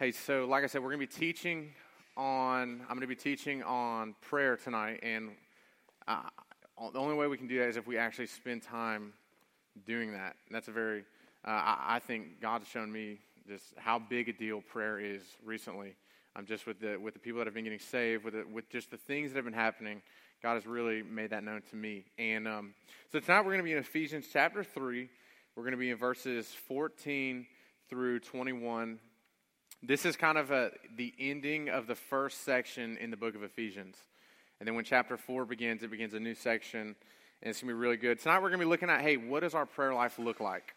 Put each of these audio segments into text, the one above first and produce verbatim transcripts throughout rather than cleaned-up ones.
Hey, so like I said, we're going to be teaching on, I'm going to be teaching on prayer tonight, and uh, the only way we can do that is if we actually spend time doing that. And that's a very, uh, I, I think God's shown me just how big a deal prayer is recently. Um, just with the with the people that have been getting saved, with the, with just the things that have been happening, God has really made that known to me. And um, so tonight we're going to be in Ephesians chapter three. We're going to be in verses fourteen through twenty-one. This is kind of a, the ending of the first section in the book of Ephesians. And then when chapter four begins, it begins a new section, and it's going to be really good. Tonight we're going to be looking at, hey, what does our prayer life look like?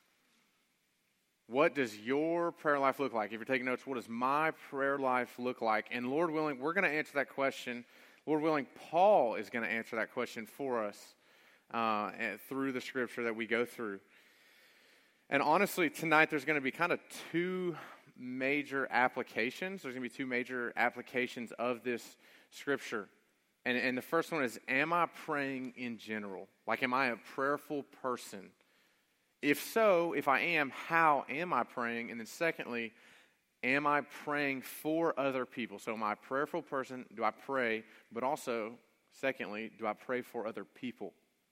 What does your prayer life look like? If you're taking notes, what does my prayer life look like? And Lord willing, we're going to answer that question. Lord willing, Paul is going to answer that question for us uh, through the scripture that we go through. And honestly, tonight there's going to be kind of two major applications. There's going to be two major applications of this scripture. And, and the first one is, am I praying in general? Like, am I a prayerful person? If so, if I am, how am I praying? And then secondly, am I praying for other people? So am I a prayerful person? Do I pray? But also, secondly, do I pray for other people?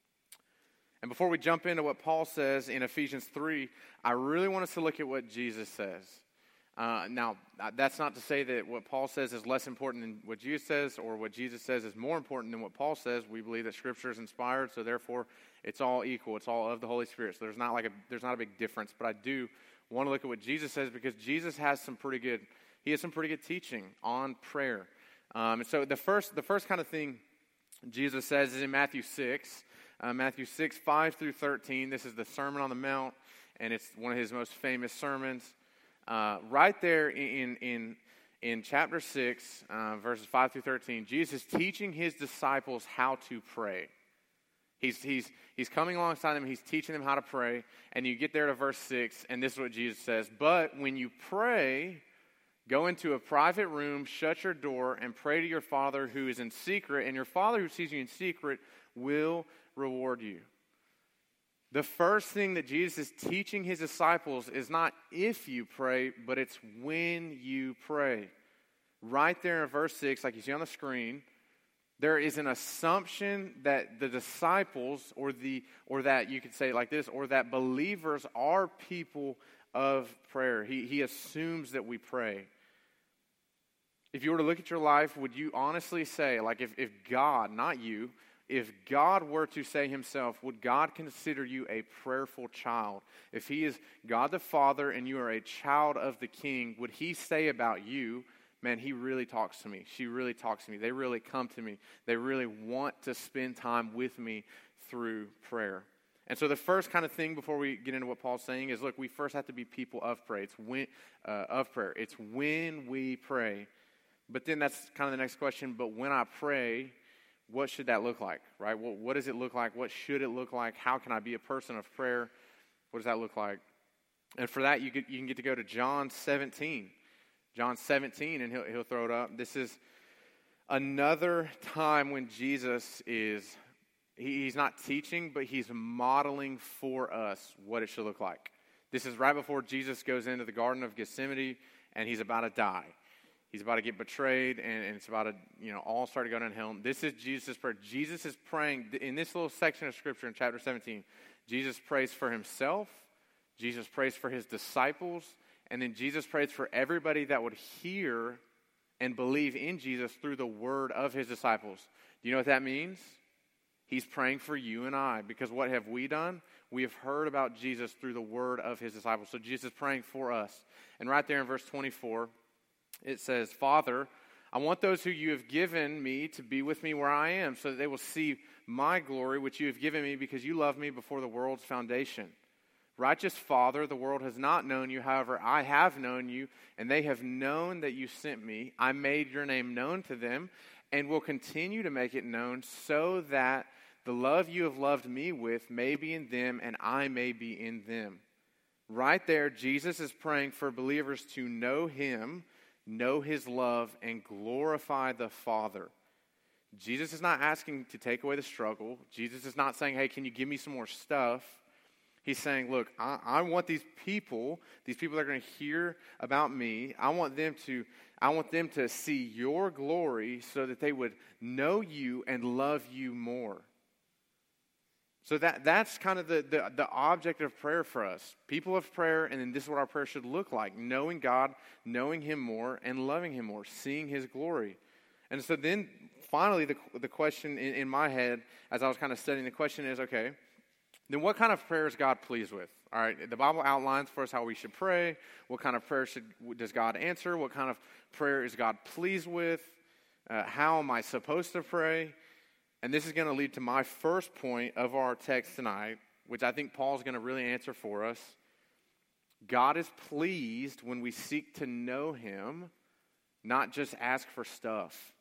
And before we jump into what Paul says in Ephesians three, I really want us to look at what Jesus says. Uh, now, that's not to say that what Paul says is less important than what Jesus says, or what Jesus says is more important than what Paul says. We believe that Scripture is inspired, so therefore it's all equal. It's all of the Holy Spirit. So there's not like a there's not a big difference. But I do want to look at what Jesus says, because Jesus has some pretty good he has some pretty good teaching on prayer. Um, and so the first the first kind of thing Jesus says is in Matthew six, uh, Matthew six five through thirteen. This is the Sermon on the Mount, and it's one of his most famous sermons. Uh, right there in in in chapter six, uh, verses five through thirteen, Jesus is teaching his disciples how to pray. He's he's he's coming alongside them. He's teaching them how to pray. And you get there to verse six, and this is what Jesus says: "But when you pray, go into a private room, shut your door, and pray to your Father who is in secret, and your Father who sees you in secret will reward you." The first thing that Jesus is teaching his disciples is not if you pray, but it's when you pray. Right there in verse six, like you see on the screen, there is an assumption that the disciples, or the or that you could say it like this, or that believers are people of prayer. He, he assumes that we pray. If you were to look at your life, would you honestly say, like if, if God, not you, if God were to say himself, would God consider you a prayerful child? If he is God the Father and you are a child of the King, would he say about you, man, he really talks to me. She really talks to me. They really come to me. They really want to spend time with me through prayer. And so the first kind of thing before we get into what Paul's saying is, look, we first have to be people of prayer. It's when, uh, of prayer. It's when we pray. But then that's kind of the next question. But when I pray, what should that look like, right? What, what does it look like? What should it look like? How can I be a person of prayer? What does that look like? And for that, you get, you can get to go to John seventeen. John seventeen, and he'll, he'll throw it up. This is another time when Jesus is, he, he's not teaching, but he's modeling for us what it should look like. This is right before Jesus goes into the Garden of Gethsemane, and he's about to die. He's about to get betrayed, and, and it's about to, you know, all start to go down hell. This is Jesus' prayer. Jesus is praying, in this little section of Scripture in chapter seventeen, Jesus prays for himself, Jesus prays for his disciples, and then Jesus prays for everybody that would hear and believe in Jesus through the word of his disciples. Do you know what that means? He's praying for you and I, because what have we done? We have heard about Jesus through the word of his disciples. So Jesus is praying for us. And right there in verse twenty-four, it says, "Father, I want those who you have given me to be with me where I am, so that they will see my glory, which you have given me because you loved me before the world's foundation. Righteous Father, the world has not known you, however, I have known you, and they have known that you sent me. I made your name known to them, and will continue to make it known, so that the love you have loved me with may be in them, and I may be in them." Right there, Jesus is praying for believers to know him, know his love, and glorify the Father. Jesus is not asking to take away the struggle. Jesus is not saying, hey, can you give me some more stuff? He's saying, look, I, I want these people, these people that are going to hear about me, I want them to, I want them to see your glory so that they would know you and love you more. So that that's kind of the, the, the object of prayer for us. People of prayer, and then this is what our prayer should look like. Knowing God, knowing Him more, and loving Him more, seeing His glory. And so then, finally, the, the question in, in my head, as I was kind of studying, the question is, okay, then what kind of prayer is God pleased with? All right, the Bible outlines for us how we should pray. What kind of prayer should does God answer? What kind of prayer is God pleased with? Uh, how am I supposed to pray? And this is going to lead to my first point of our text tonight, which I think Paul's going to really answer for us. God is pleased when we seek to know Him, not just ask for stuff.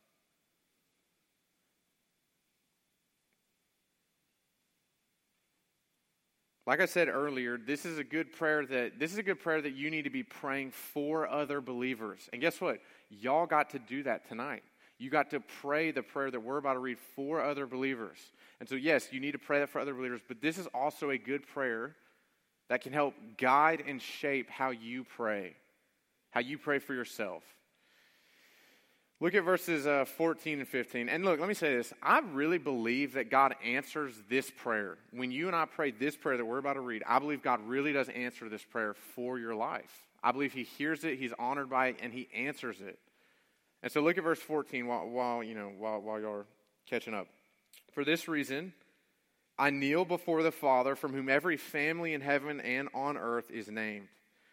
Like I said earlier, this is a good prayer that this is a good prayer that you need to be praying for other believers. And guess what? Y'all got to do that tonight. You got to pray the prayer that we're about to read for other believers. And so yes, you need to pray that for other believers, but this is also a good prayer that can help guide and shape how you pray, how you pray for yourself. Look at verses uh, fourteen and fifteen. And look, let me say this. I really believe that God answers this prayer. When you and I pray this prayer that we're about to read, I believe God really does answer this prayer for your life. I believe He hears it, He's honored by it, and He answers it. And so look at verse fourteen while, while you know, while, while you're catching up. For this reason, I kneel before the Father, from whom every family in heaven and on earth is named.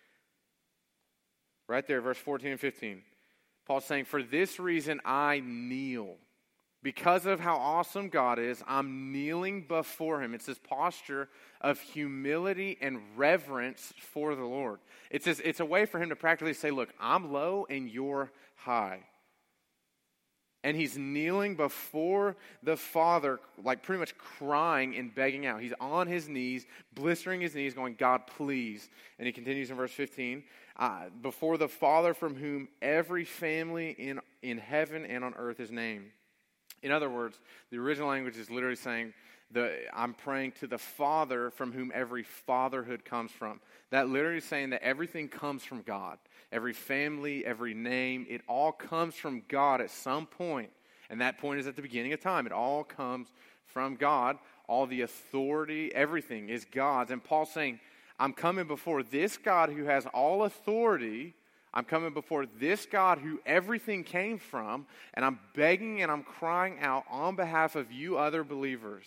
Right there, verse fourteen and fifteen. Paul's saying, for this reason I kneel. Because of how awesome God is, I'm kneeling before Him. It's this posture of humility and reverence for the Lord. It's, this, it's a way for Him to practically say, look, I'm low and you're high. And He's kneeling before the Father, like pretty much crying and begging out. He's on His knees, blistering His knees, going, God, please. And He continues in verse fifteen, uh, before the Father from whom every family in, in heaven and on earth is named. In other words, the original language is literally saying, the, I'm praying to the Father from whom every fatherhood comes from. That literally is saying that everything comes from God. Every family, every name, it all comes from God at some point. And that point is at the beginning of time. It all comes from God. All the authority, everything is God's. And Paul's saying, I'm coming before this God who has all authority. I'm coming before this God who everything came from. And I'm begging and I'm crying out on behalf of you other believers.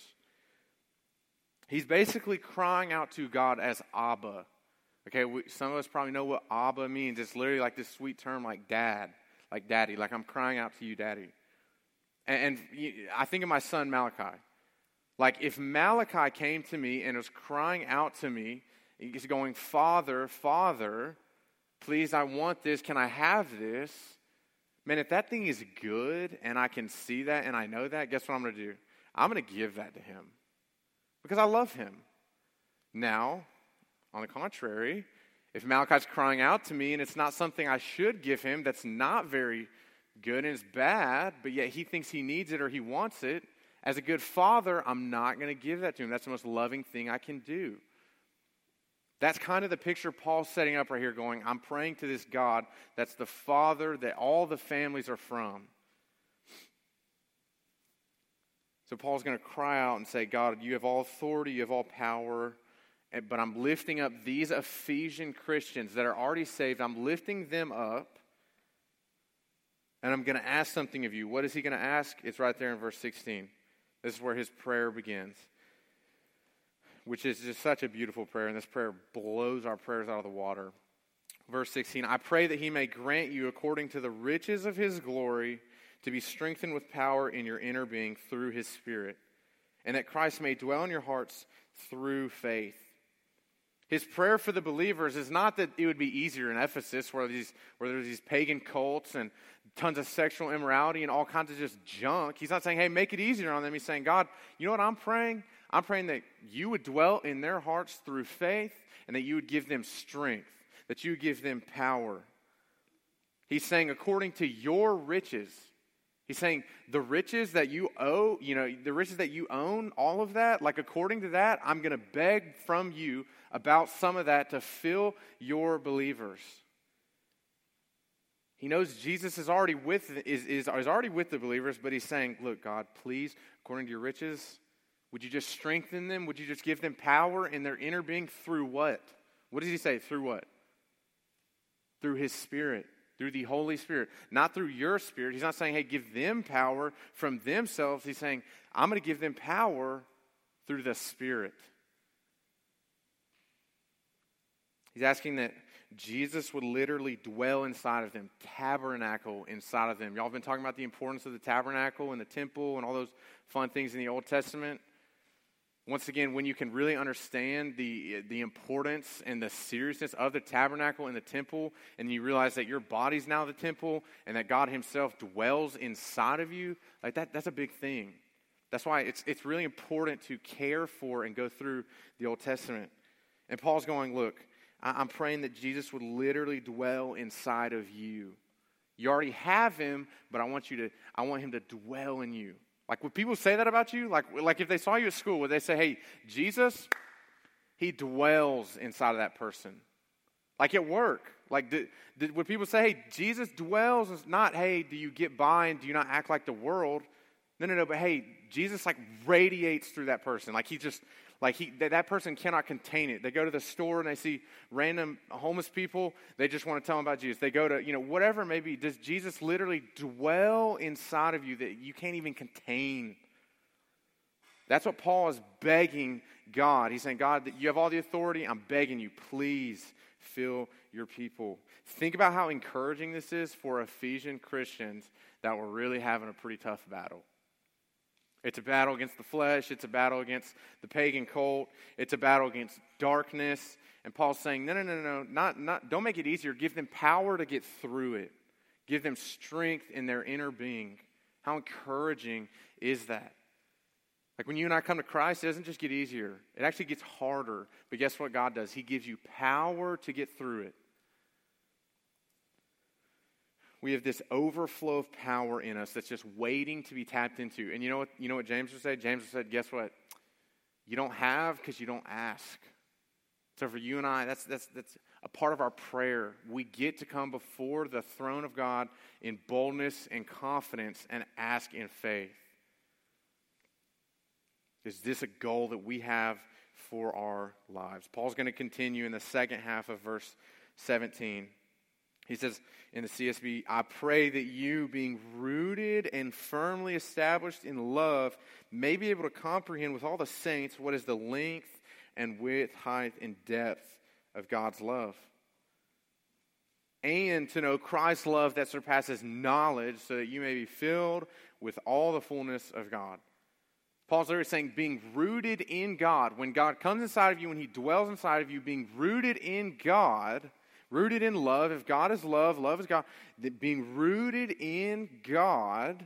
He's basically crying out to God as Abba. Okay, we, some of us probably know what Abba means. It's literally like this sweet term like dad, like daddy, like I'm crying out to you, daddy. And, and I think of my son Malachi. Like if Malachi came to me and was crying out to me, he's going, Father, Father, please, I want this. Can I have this? Man, if that thing is good and I can see that and I know that, guess what I'm going to do? I'm going to give that to him because I love him. Now, on the contrary, if Malachi's crying out to me and it's not something I should give him that's not very good and it's bad, but yet he thinks he needs it or he wants it, as a good father, I'm not going to give that to him. That's the most loving thing I can do. That's kind of the picture Paul's setting up right here, going, I'm praying to this God that's the Father that all the families are from. So Paul's going to cry out and say, God, you have all authority, you have all power, but I'm lifting up these Ephesian Christians that are already saved. I'm lifting them up, and I'm going to ask something of you. What is he going to ask? It's right there in verse sixteen. This is where his prayer begins, which is just such a beautiful prayer, and this prayer blows our prayers out of the water. Verse sixteen, I pray that he may grant you, according to the riches of his glory, to be strengthened with power in your inner being through his Spirit, and that Christ may dwell in your hearts through faith. His prayer for the believers is not that it would be easier in Ephesus, where these where there's these pagan cults and tons of sexual immorality and all kinds of just junk. He's not saying, hey, make it easier on them. He's saying, God, you know what I'm praying? I'm praying that you would dwell in their hearts through faith and that you would give them strength, that you would give them power. He's saying, according to your riches. He's saying, the riches that you owe, you know, the riches that you own, all of that, like according to that, I'm going to beg from you about some of that to fill your believers. He knows Jesus is already with is, is, is already with the believers, but he's saying, look, God, please, according to your riches, would you just strengthen them? Would you just give them power in their inner being through what? What does he say? Through what? Through his Spirit, through the Holy Spirit. Not through your spirit. He's not saying, hey, give them power from themselves. He's saying, I'm going to give them power through the Spirit. He's asking that Jesus would literally dwell inside of them, tabernacle inside of them. Y'all have been talking about the importance of the tabernacle and the temple and all those fun things in the Old Testament. Once again, when you can really understand the, the importance and the seriousness of the tabernacle and the temple, and you realize that your body's now the temple and that God himself dwells inside of you, like that, that's a big thing. That's why it's, it's really important to care for and go through the Old Testament. And Paul's going, look, I'm praying that Jesus would literally dwell inside of you. You already have him, but I want you to, I want him to dwell in you. Like, would people say that about you? Like, like if they saw you at school, would they say, hey, Jesus, he dwells inside of that person? Like at work. Like, did, did, would people say, hey, Jesus dwells? It's not, hey, do you get by and do you not act like the world? No, no, no, but hey, Jesus like radiates through that person. Like he just, like he, that, that person cannot contain it. They go to the store and they see random homeless people. They just want to tell them about Jesus. They go to, you know, whatever it may be. Does Jesus literally dwell inside of you that you can't even contain? That's what Paul is begging God. He's saying, God, that you have all the authority. I'm begging you, please fill your people. Think about how encouraging this is for Ephesian Christians that were really having a pretty tough battle. It's a battle against the flesh. It's a battle against the pagan cult. It's a battle against darkness. And Paul's saying, no, no, no, no, not, not, don't make it easier. Give them power to get through it. Give them strength in their inner being. How encouraging is that? Like when you and I come to Christ, it doesn't just get easier. It actually gets harder. But guess what God does? He gives you power to get through it. We have this overflow of power in us that's just waiting to be tapped into. And you know what, you know what James would say? James would say, guess what? You don't have because you don't ask. So for you and I, that's, that's, that's a part of our prayer. We get to come before the throne of God in boldness and confidence and ask in faith. Is this a goal that we have for our lives? Paul's going to continue in the second half of verse seventeen. He says in the C S B, I pray that you, being rooted and firmly established in love, may be able to comprehend with all the saints what is the length and width, height, and depth of God's love. And to know Christ's love that surpasses knowledge, so that you may be filled with all the fullness of God. Paul's literally saying being rooted in God. When God comes inside of you, when he dwells inside of you, being rooted in God, rooted in love. If God is love, love is God. Being rooted in God,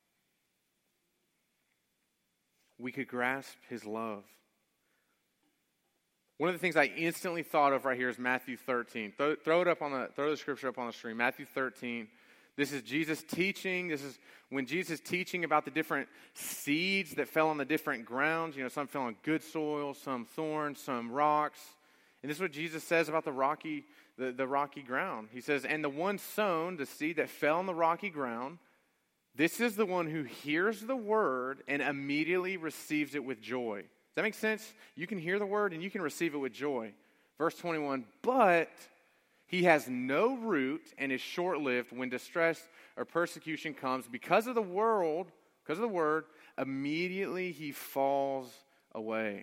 we could grasp his love. One of the things I instantly thought of right here is Matthew thirteen. Throw, throw it up on the throw the scripture up on the screen. Matthew thirteen. This is Jesus teaching. This is when Jesus is teaching about the different seeds that fell on the different grounds. You know, some fell on good soil, some thorns, some rocks. And this is what Jesus says about the rocky, the, the rocky ground. He says, and the one sown, the seed that fell on the rocky ground, this is the one who hears the word and immediately receives it with joy. Does that make sense? You can hear the word and you can receive it with joy. Verse twenty-one, but he has no root and is short-lived when distress or persecution comes because of the world, because of the word, immediately he falls away.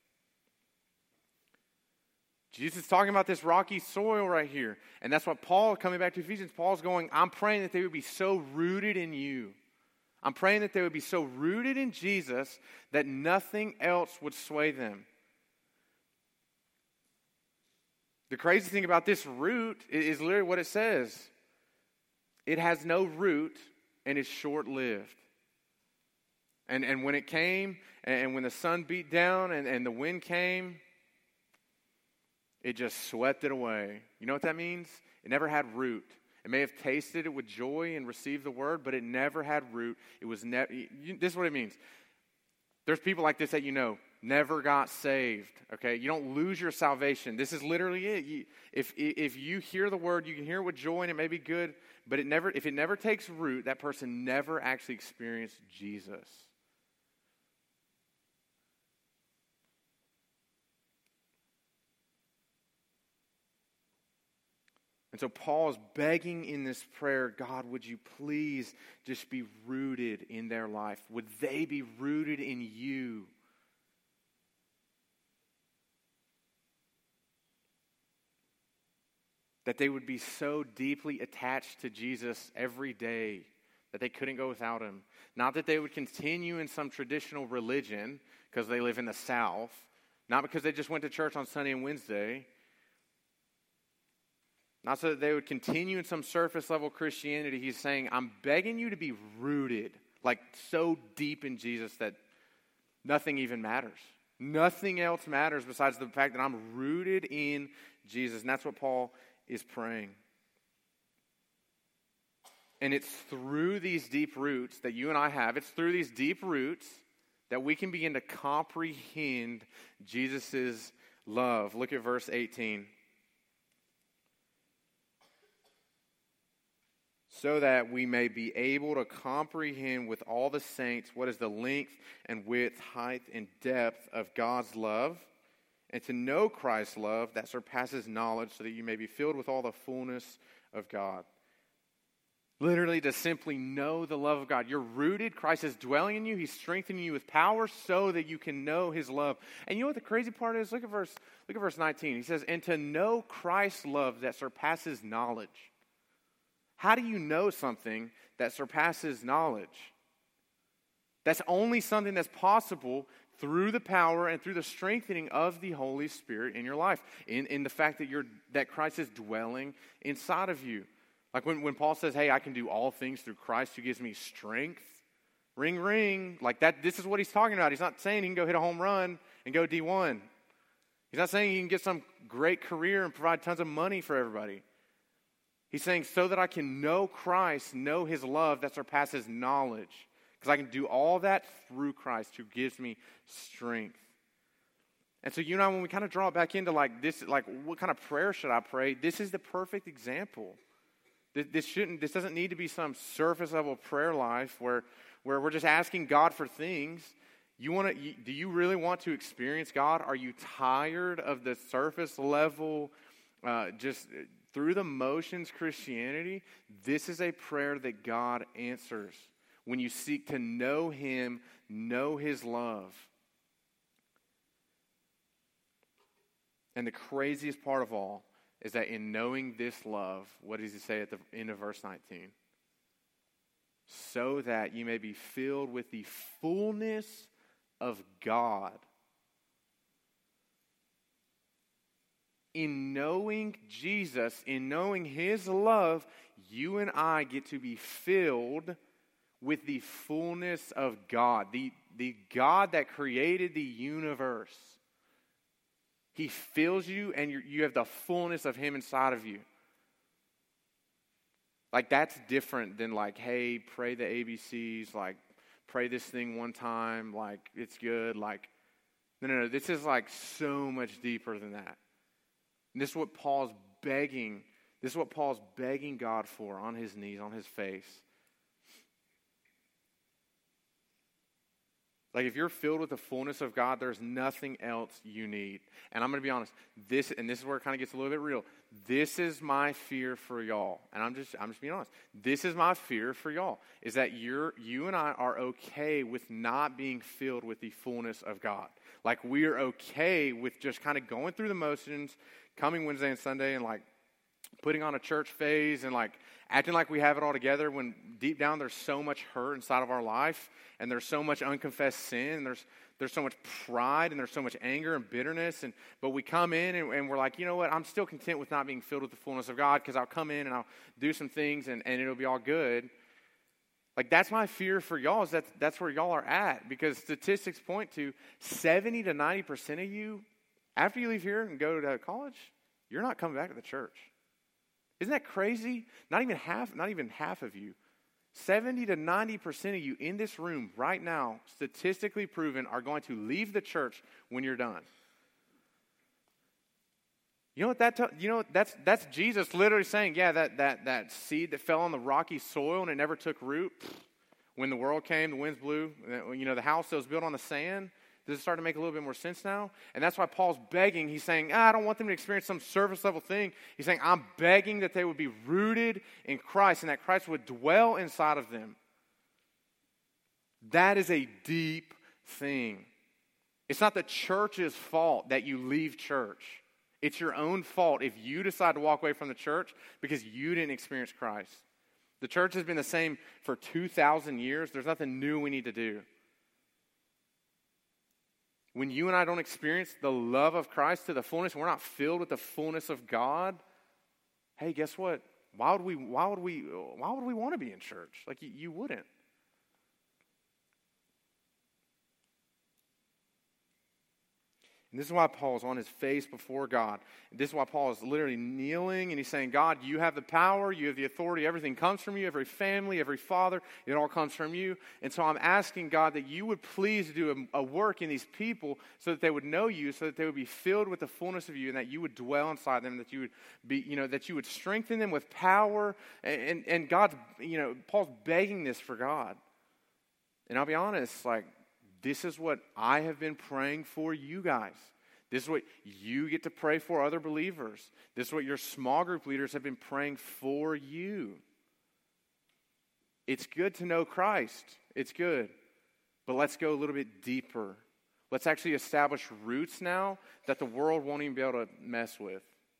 Jesus is talking about this rocky soil right here. And that's what Paul, coming back to Ephesians, Paul's going, I'm praying that they would be so rooted in you. I'm praying that they would be so rooted in Jesus that nothing else would sway them. The crazy thing about this root is literally what it says. It has no root and is short-lived. And, and when it came, and when the sun beat down and, and the wind came, it just swept it away. You know what that means? It never had root. It may have tasted it with joy and received the word, but it never had root. It was never. This is what it means. There's people like this that you know. never got saved, okay? You don't lose your salvation. This is literally it. You, if, if you hear the word, you can hear it with joy and it may be good, but it never, if it never takes root, that person never actually experienced Jesus. And so Paul is begging in this prayer, God, would you please just be rooted in their life? Would they be rooted in you? That they would be so deeply attached to Jesus every day that they couldn't go without him. Not that they would continue in some traditional religion because they live in the South. Not because they just went to church on Sunday and Wednesday. Not so that they would continue in some surface level Christianity. He's saying, I'm begging you to be rooted, like so deep in Jesus that nothing even matters. Nothing else matters besides the fact that I'm rooted in Jesus. And that's what Paul is praying. And it's through these deep roots that you and I have, it's through these deep roots that we can begin to comprehend Jesus' love. Look at verse eighteen. So that we may be able to comprehend with all the saints what is the length and width, height, and depth of God's love, and to know Christ's love that surpasses knowledge, so that you may be filled with all the fullness of God. Literally, to simply know the love of God. You're rooted. Christ is dwelling in you. He's strengthening you with power so that you can know his love. And you know what the crazy part is? Look at verse, look at verse nineteen. He says, and to know Christ's love that surpasses knowledge. How do you know something that surpasses knowledge? That's only something that's possible through the power and through the strengthening of the Holy Spirit in your life. In, in the fact that you're that Christ is dwelling inside of you. Like when, when Paul says, hey, I can do all things through Christ who gives me strength. Ring, ring. Like that, this is what he's talking about. He's not saying he can go hit a home run and go D one. He's not saying he can get some great career and provide tons of money for everybody. He's saying, so that I can know Christ, know his love that surpasses knowledge. Because I can do all that through Christ who gives me strength. And so, you know, when we kind of draw it back into like this, like what kind of prayer should I pray? This is the perfect example. This, this shouldn't, this doesn't need to be some surface level prayer life where, where we're just asking God for things. You want to? You, do you really want to experience God? Are you tired of the surface level, uh, just through the motions Christianity? This is a prayer that God answers when you seek to know him, know his love. And the craziest part of all is that in knowing this love, what does he say at the end of verse nineteen? So that you may be filled with the fullness of God. In knowing Jesus, in knowing his love, you and I get to be filled with the fullness of God. The, the God that created the universe. He fills you and you you have the fullness of him inside of you. Like that's different than like, hey, pray the A B Cs, like pray this thing one time, like it's good. Like, no, no, no. This is like so much deeper than that. And this is what Paul's begging, this is what Paul's begging God for on his knees, on his face. Like if you're filled with the fullness of God, there's nothing else you need. And I'm going to be honest, this, and this is where it kind of gets a little bit real. This is my fear for y'all. And I'm just, I'm just being honest. This is my fear for y'all, is that you're, you and I are okay with not being filled with the fullness of God. Like we are okay with just kind of going through the motions, coming Wednesday and Sunday and like putting on a church phase and like acting like we have it all together when deep down there's so much hurt inside of our life and there's so much unconfessed sin and there's there's so much pride and there's so much anger and bitterness and but we come in and, and we're like, you know what, I'm still content with not being filled with the fullness of God because I'll come in and I'll do some things and, and it'll be all good. Like that's my fear for y'all is that that's where y'all are at because statistics point to seventy to ninety percent of you after you leave here and go to college, you're not coming back to the church. Isn't that crazy? Not even half, not even half of you. seventy to ninety percent of you in this room right now, statistically proven, are going to leave the church when you're done. You know what that? T- you know that's that's Jesus literally saying, yeah, that that that seed that fell on the rocky soil and it never took root. When the world came, the winds blew. You know, the house that was built on the sand. Does it start to make a little bit more sense now? And that's why Paul's begging. He's saying, ah, I don't want them to experience some surface level thing. He's saying, I'm begging that they would be rooted in Christ and that Christ would dwell inside of them. That is a deep thing. It's not the church's fault that you leave church. It's your own fault if you decide to walk away from the church because you didn't experience Christ. The church has been the same for two thousand years. There's nothing new we need to do. When you and I don't experience the love of Christ to the fullness, we're not filled with the fullness of God, hey, guess what? Why would we, why would we, why would we want to be in church? Like, you, you wouldn't. And this is why Paul is on his face before God. And this is why Paul is literally kneeling and he's saying, God, you have the power, you have the authority, everything comes from you, every family, every father, it all comes from you. And so I'm asking God that you would please do a, a work in these people so that they would know you, so that they would be filled with the fullness of you and that you would dwell inside them, that you would be, you know, that you would strengthen them with power. And, and, and God's, you know, Paul's begging this for God. And I'll be honest, like, this is what I have been praying for you guys. This is what you get to pray for other believers. This is what your small group leaders have been praying for you. It's good to know Christ. It's good. But let's go a little bit deeper. Let's actually establish roots now that the world won't even be able to mess with.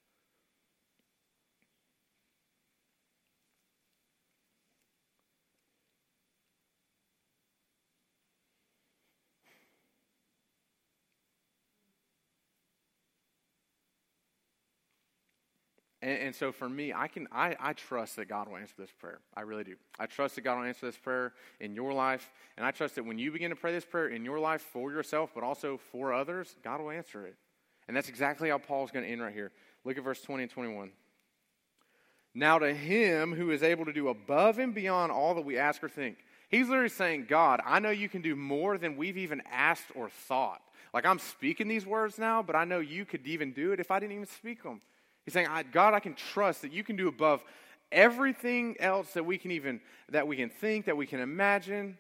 And, and so for me, I can I, I trust that God will answer this prayer. I really do. I trust that God will answer this prayer in your life. And I trust that when you begin to pray this prayer in your life for yourself, but also for others, God will answer it. And that's exactly how Paul's going to end right here. Look at verse twenty and twenty-one. Now to him who is able to do above and beyond all that we ask or think. He's literally saying, God, I know you can do more than we've even asked or thought. Like, I'm speaking these words now, but I know you could even do it if I didn't even speak them. He's saying, God, I can trust that you can do above everything else that we can even, that we can think, that we can imagine.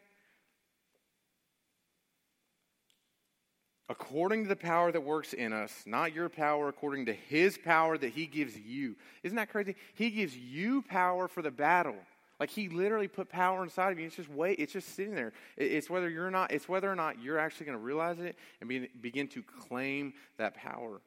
According to the power that works in us, not your power, according to his power that he gives you. Isn't that crazy? He gives you power for the battle. Like, he literally put power inside of you. It's just wait. It's just sitting there. It's whether you're not. It's whether or not you're actually going to realize it and be, begin to claim that power.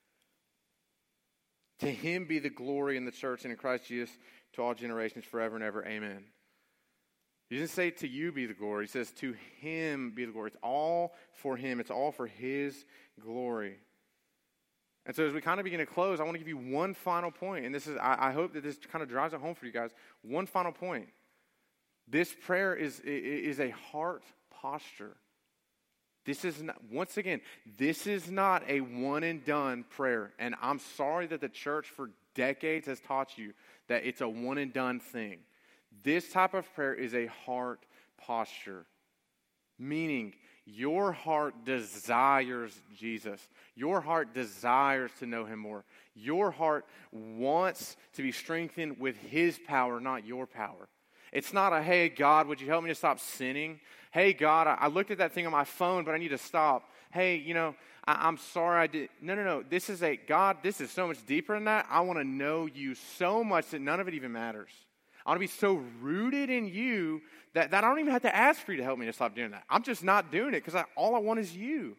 To him be the glory in the church and in Christ Jesus to all generations forever and ever. Amen. He doesn't say to you be the glory. He says to him be the glory. It's all for him. It's all for his glory. And so as we kind of begin to close, I want to give you one final point. And this is, I, I hope that this kind of drives it home for you guys. One final point. This prayer is, is a heart posture. This is not, once again, this is not a one and done prayer. And I'm sorry that the church for decades has taught you that it's a one and done thing. This type of prayer is a heart posture. Meaning, your heart desires Jesus. Your heart desires to know him more. Your heart wants to be strengthened with his power, not your power. It's not a, hey, God, would you help me to stop sinning? Hey, God, I, I looked at that thing on my phone, but I need to stop. Hey, you know, I, I'm sorry I did. No, no, no. This is a, God, this is so much deeper than that. I want to know you so much that none of it even matters. I want to be so rooted in you that, that I don't even have to ask for you to help me to stop doing that. I'm just not doing it because all I want is you.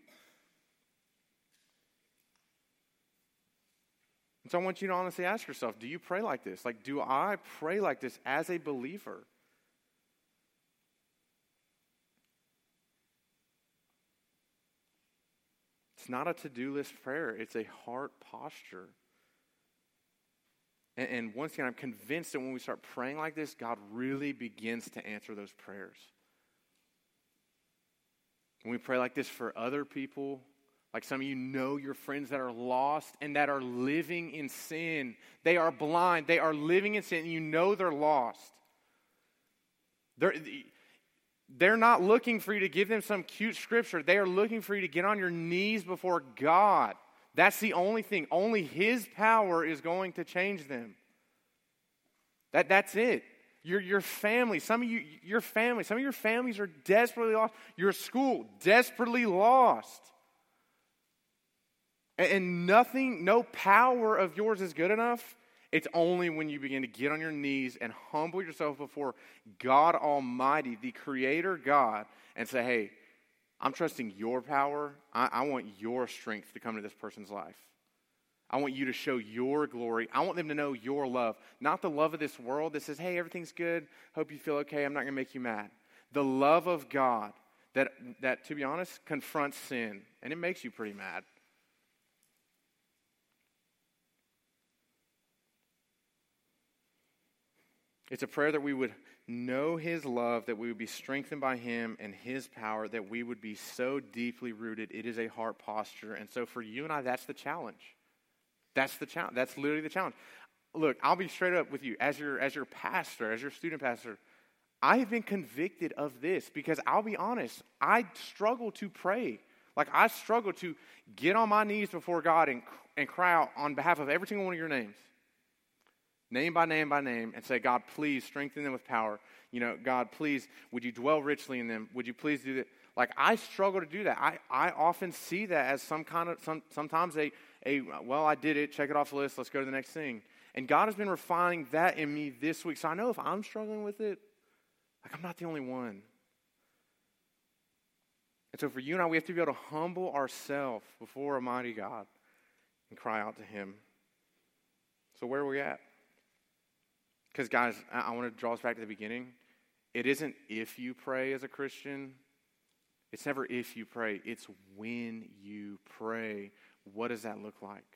And so I want you to honestly ask yourself, do you pray like this? Like, do I pray like this as a believer? It's not a to-do list prayer. It's a heart posture. And, and once again, I'm convinced that when we start praying like this, God really begins to answer those prayers. When we pray like this for other people, like some of you know your friends that are lost and that are living in sin. They are blind. They are living in sin. And you know they're lost. They're, they're not looking for you to give them some cute scripture. They are looking for you to get on your knees before God. That's the only thing. Only His power is going to change them. That, that's it. Your, your family, some of you, your family, some of your families are desperately lost. Your school, desperately lost. And, and nothing, no power of yours is good enough. It's only when you begin to get on your knees and humble yourself before God Almighty, the Creator God, and say, hey, I'm trusting your power. I, I want your strength to come to this person's life. I want you to show your glory. I want them to know your love. Not the love of this world that says, hey, everything's good. Hope you feel okay. I'm not going to make you mad. The love of God that, that, to be honest, confronts sin. And it makes you pretty mad. It's a prayer that we would know His love, that we would be strengthened by Him and His power, that we would be so deeply rooted. It is a heart posture. And so for you and I, that's the challenge. That's the challenge. That's literally the challenge. Look, I'll be straight up with you. As your, as your pastor, as your student pastor, I have been convicted of this because I'll be honest, I struggle to pray. Like I struggle to get on my knees before God and, and cry out on behalf of every single one of your names. Name by name by name, and say, God, please strengthen them with power. You know, God, please, would you dwell richly in them? Would you please do that? Like, I struggle to do that. I, I often see that as some kind of, some sometimes a, a, well, I did it, check it off the list, let's go to the next thing. And God has been refining that in me this week. So I know if I'm struggling with it, like, I'm not the only one. And so for you and I, we have to be able to humble ourselves before a mighty God and cry out to Him. So where are we at? Because, guys, I, I want to draw us back to the beginning. It isn't if you pray as a Christian. It's never if you pray. It's when you pray. What does that look like?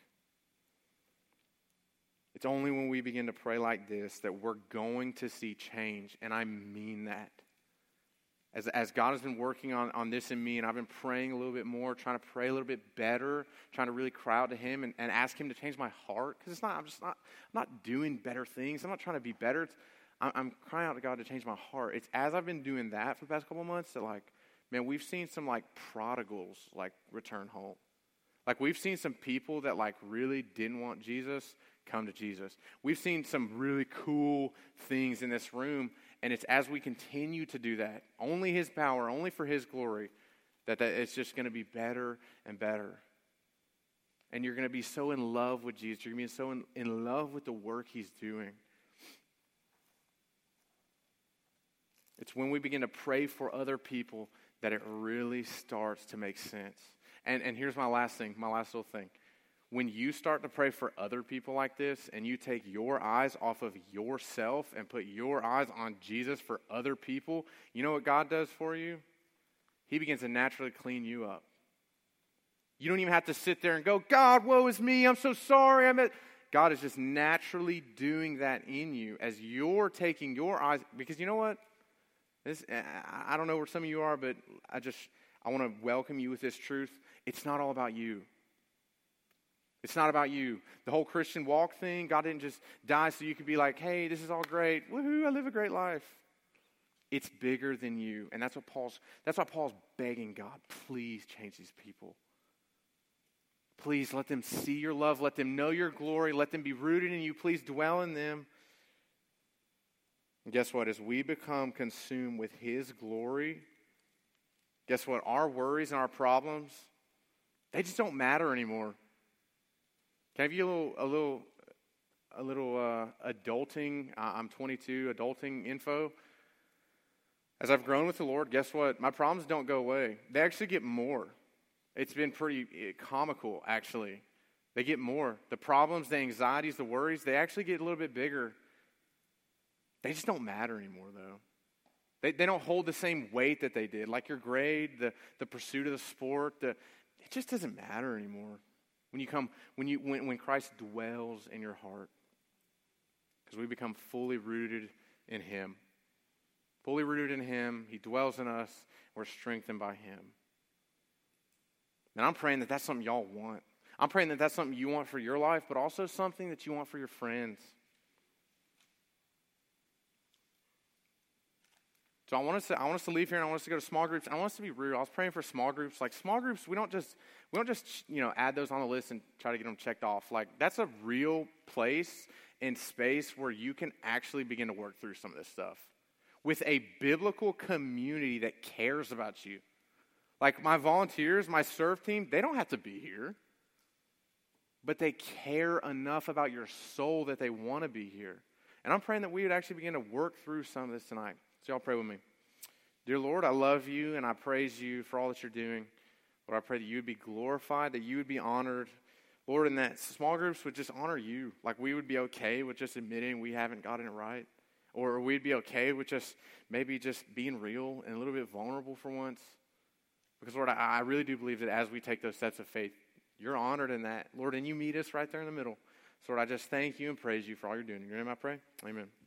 It's only when we begin to pray like this that we're going to see change. And I mean that. As, as God has been working on, on this in me, and I've been praying a little bit more, trying to pray a little bit better, trying to really cry out to Him and, and ask Him to change my heart. Because it's not, I'm just not, I'm not doing better things. I'm not trying to be better. It's, I'm, I'm crying out to God to change my heart. It's as I've been doing that for the past couple of months that, like, man, we've seen some, like, prodigals, like, return home. Like, we've seen some people that, like, really didn't want Jesus come to Jesus. We've seen some really cool things in this room. And it's as we continue to do that, only His power, only for His glory, that, that it's just going to be better and better. And you're going to be so in love with Jesus. You're going to be so in, in love with the work He's doing. It's when we begin to pray for other people that it really starts to make sense. And, and here's my last thing, my last little thing. When you start to pray for other people like this and you take your eyes off of yourself and put your eyes on Jesus for other people, you know what God does for you? He begins to naturally clean you up. You don't even have to sit there and go, God, woe is me, I'm so sorry. I'm at... God is just naturally doing that in you as you're taking your eyes, because you know what? This, I don't know where some of you are, but I just, I want to welcome you with this truth. It's not all about you. It's not about you. The whole Christian walk thing, God didn't just die so you could be like, hey, this is all great. Woohoo, I live a great life. It's bigger than you. And that's what Paul's, that's why Paul's begging God, please change these people. Please let them see your love. Let them know your glory. Let them be rooted in you. Please dwell in them. And guess what? As we become consumed with His glory, guess what? Our worries and our problems, they just don't matter anymore. Can I give you a little, a little, a little uh, adulting? Uh, I'm twenty-two. Adulting info. As I've grown with the Lord, guess what? My problems don't go away. They actually get more. It's been pretty comical, actually. They get more. The problems, the anxieties, the worries, they actually get a little bit bigger. They just don't matter anymore, though. They they don't hold the same weight that they did. Like your grade, the the pursuit of the sport, the it just doesn't matter anymore. When you come, when you when, when Christ dwells in your heart, because we become fully rooted in Him, fully rooted in Him. He dwells in us. We're strengthened by Him. And I'm praying that that's something y'all want. I'm praying that that's something you want for your life, but also something that you want for your friends. So I want us to I want us to leave here and I want us to go to small groups. And I want us to be real. I was praying for small groups. Like small groups, we don't just we don't just you know add those on the list and try to get them checked off. Like that's a real place and space where you can actually begin to work through some of this stuff with a biblical community that cares about you. Like my volunteers, my serve team, they don't have to be here, but they care enough about your soul that they want to be here. And I'm praying that we would actually begin to work through some of this tonight. So y'all pray with me. Dear Lord, I love you and I praise you for all that you're doing. Lord, I pray that you would be glorified, that you would be honored. Lord, and that small groups would just honor you. Like we would be okay with just admitting we haven't gotten it right. Or we'd be okay with just maybe just being real and a little bit vulnerable for once. Because, Lord, I, I really do believe that as we take those steps of faith, you're honored in that. Lord, and you meet us right there in the middle. So, Lord, I just thank you and praise you for all you're doing. In your name I pray. Amen.